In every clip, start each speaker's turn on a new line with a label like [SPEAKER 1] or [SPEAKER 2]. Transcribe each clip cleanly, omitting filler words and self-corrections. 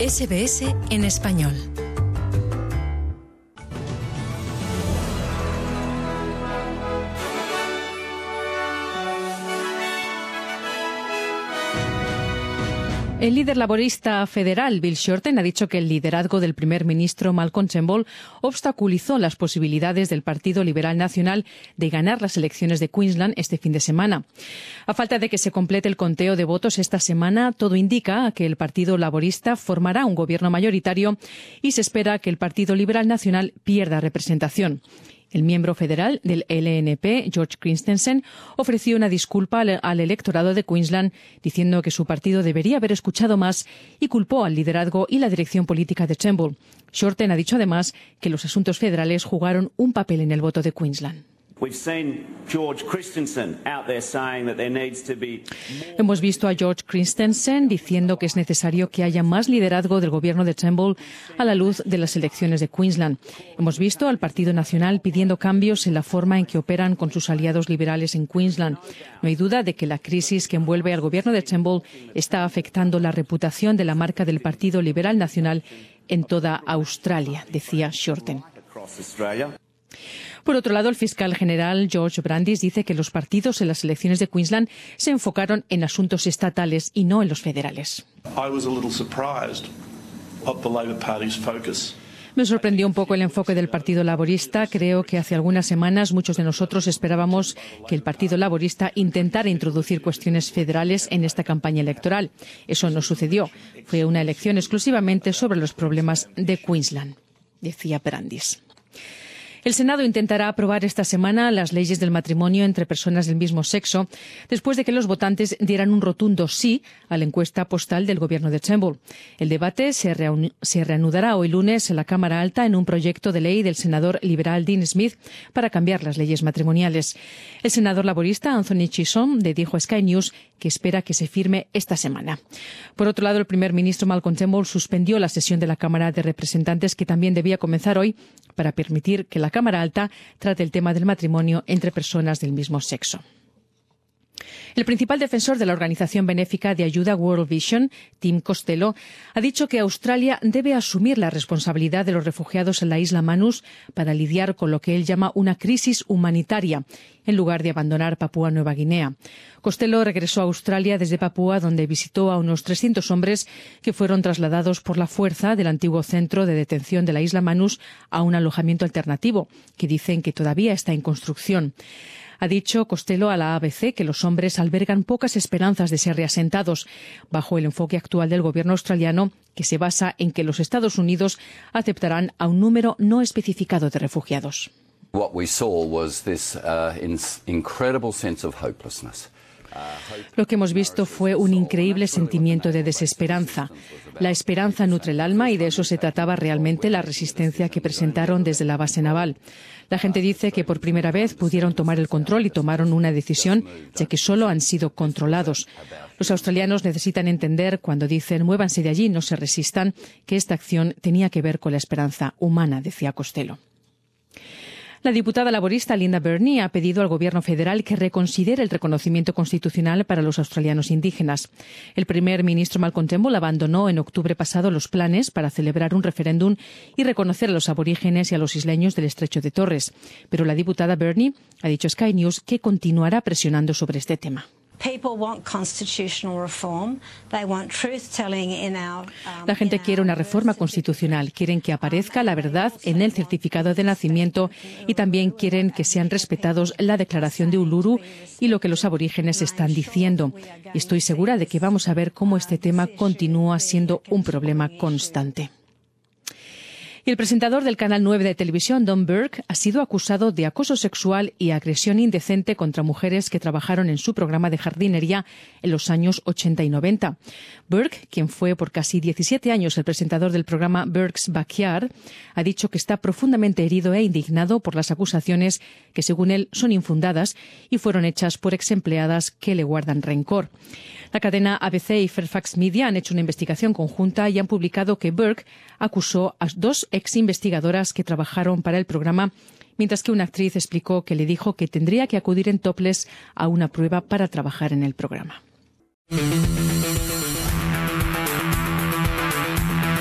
[SPEAKER 1] SBS en español. El líder laborista federal, Bill Shorten, ha dicho que el liderazgo del primer ministro Malcolm Turnbull obstaculizó las posibilidades del Partido Liberal Nacional de ganar las elecciones de Queensland este fin de semana. A falta de que se complete el conteo de votos esta semana, todo indica que el Partido Laborista formará un gobierno mayoritario y se espera que el Partido Liberal Nacional pierda representación. El miembro federal del LNP, George Christensen, ofreció una disculpa al electorado de Queensland, diciendo que su partido debería haber escuchado más y culpó al liderazgo y la dirección política de Turnbull. Shorten ha dicho además que los asuntos federales jugaron un papel en el voto de Queensland. Hemos visto a George Christensen diciendo que es necesario que haya más liderazgo del gobierno de Turnbull a la luz de las elecciones de Queensland. Hemos visto al Partido Nacional pidiendo cambios en la forma en que operan con sus aliados liberales en Queensland. No hay duda de que la crisis que envuelve al gobierno de Turnbull está afectando la reputación de la marca del Partido Liberal Nacional en toda Australia, decía Shorten. Por otro lado, el fiscal general George Brandis dice que los partidos en las elecciones de Queensland se enfocaron en asuntos estatales y no en los federales. Me sorprendió un poco el enfoque del Partido Laborista. Creo que hace algunas semanas muchos de nosotros esperábamos que el Partido Laborista intentara introducir cuestiones federales en esta campaña electoral. Eso no sucedió. Fue una elección exclusivamente sobre los problemas de Queensland, decía Brandis. El Senado intentará aprobar esta semana las leyes del matrimonio entre personas del mismo sexo, después de que los votantes dieran un rotundo sí a la encuesta postal del gobierno de Turnbull. El debate se reanudará hoy lunes en la Cámara Alta en un proyecto de ley del senador liberal Dean Smith para cambiar las leyes matrimoniales. El senador laborista Anthony Chisholm le dijo a Sky News que espera que se firme esta semana. Por otro lado, el primer ministro Malcolm Turnbull suspendió la sesión de la Cámara de Representantes, que también debía comenzar hoy, para permitir que la Cámara Alta trate el tema del matrimonio entre personas del mismo sexo. El principal defensor de la organización benéfica de ayuda World Vision, Tim Costello, ha dicho que Australia debe asumir la responsabilidad de los refugiados en la isla Manus para lidiar con lo que él llama una crisis humanitaria, en lugar de abandonar Papúa Nueva Guinea. Costello regresó a Australia desde Papúa, donde visitó a unos 300 hombres que fueron trasladados por la fuerza del antiguo centro de detención de la isla Manus a un alojamiento alternativo, que dicen que todavía está en construcción. Ha dicho Costello a la ABC que los hombres albergan pocas esperanzas de ser reasentados, bajo el enfoque actual del gobierno australiano, que se basa en que los Estados Unidos aceptarán a un número no especificado de refugiados.
[SPEAKER 2] What we saw was this incredible sense of hopelessness.
[SPEAKER 1] Lo que hemos visto fue un increíble sentimiento de desesperanza. La esperanza nutre el alma y de eso se trataba realmente la resistencia que presentaron desde la base naval. La gente dice que por primera vez pudieron tomar el control y tomaron una decisión, ya que solo han sido controlados. Los australianos necesitan entender cuando dicen «muévanse de allí, no se resistan», que esta acción tenía que ver con la esperanza humana, decía Costello. La diputada laborista Linda Burney ha pedido al gobierno federal que reconsidere el reconocimiento constitucional para los australianos indígenas. El primer ministro Malcolm Turnbull abandonó en octubre pasado los planes para celebrar un referéndum y reconocer a los aborígenes y a los isleños del Estrecho de Torres. Pero la diputada Burney ha dicho a Sky News que continuará presionando sobre este tema. La gente quiere una reforma constitucional, quieren que aparezca la verdad en el certificado de nacimiento y también quieren que sean respetados la Declaración de Uluru y lo que los aborígenes están diciendo. Y estoy segura de que vamos a ver cómo este tema continúa siendo un problema constante. Y el presentador del Canal 9 de televisión, Don Burke, ha sido acusado de acoso sexual y agresión indecente contra mujeres que trabajaron en su programa de jardinería en los años 80 y 90. Burke, quien fue por casi 17 años el presentador del programa Burke's Backyard, ha dicho que está profundamente herido e indignado por las acusaciones que, según él, son infundadas y fueron hechas por exempleadas que le guardan rencor. La cadena ABC y Fairfax Media han hecho una investigación conjunta y han publicado que Burke acusó a dos ex-investigadoras que trabajaron para el programa, mientras que una actriz explicó que le dijo que tendría que acudir en topless a una prueba para trabajar en el programa.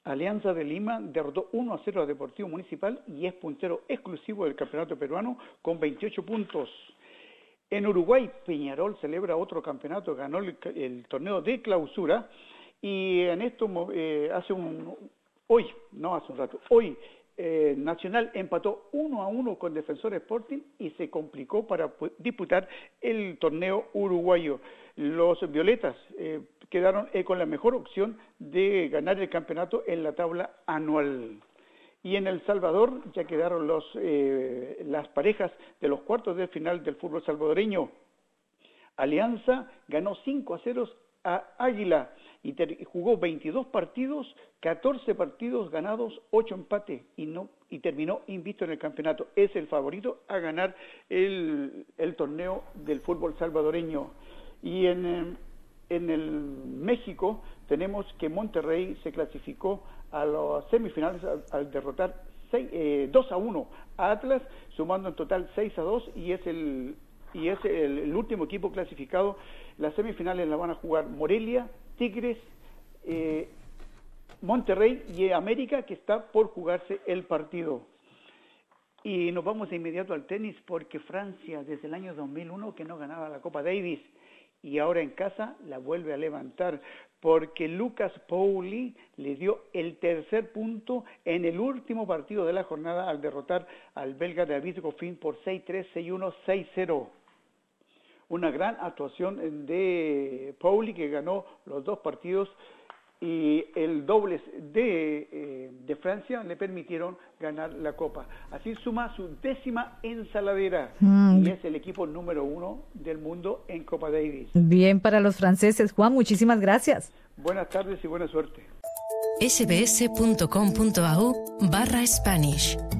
[SPEAKER 3] Alianza de Lima derrotó 1-0 a Deportivo Municipal y es puntero exclusivo del campeonato peruano con 28 puntos. En Uruguay, Peñarol celebra otro campeonato, ganó el torneo de clausura y en esto hoy Nacional empató 1-1 con Defensor Sporting y se complicó para disputar el torneo uruguayo. Los violetas quedaron con la mejor opción de ganar el campeonato en la tabla anual. Y en El Salvador ya quedaron las parejas de los cuartos de final del fútbol salvadoreño. Alianza ganó 5-0 a Águila y jugó 22 partidos, 14 partidos ganados, 8 empates y terminó invicto en el campeonato. Es el favorito a ganar el torneo del fútbol salvadoreño. Y en el México tenemos que Monterrey se clasificó a las semifinales al derrotar 2-1 a Atlas, sumando en total 6-2 y es el último equipo clasificado. Las semifinales las van a jugar Morelia, Tigres, Monterrey y América, que está por jugarse el partido. Y nos vamos de inmediato al tenis porque Francia desde el año 2001 que no ganaba la Copa Davis y ahora en casa la vuelve a levantar porque Lucas Pouille le dio el tercer punto en el último partido de la jornada al derrotar al belga David Goffin por 6-3, 6-1, 6-0. Una gran actuación de Pouille que ganó los dos partidos y el dobles de Francia le permitieron ganar la Copa. Así suma su 10ª ensaladera y es el equipo número 1 del mundo en Copa Davis.
[SPEAKER 4] Bien para los franceses. Juan, muchísimas gracias.
[SPEAKER 3] Buenas tardes y buena suerte.
[SPEAKER 5] sbs.com.au/Spanish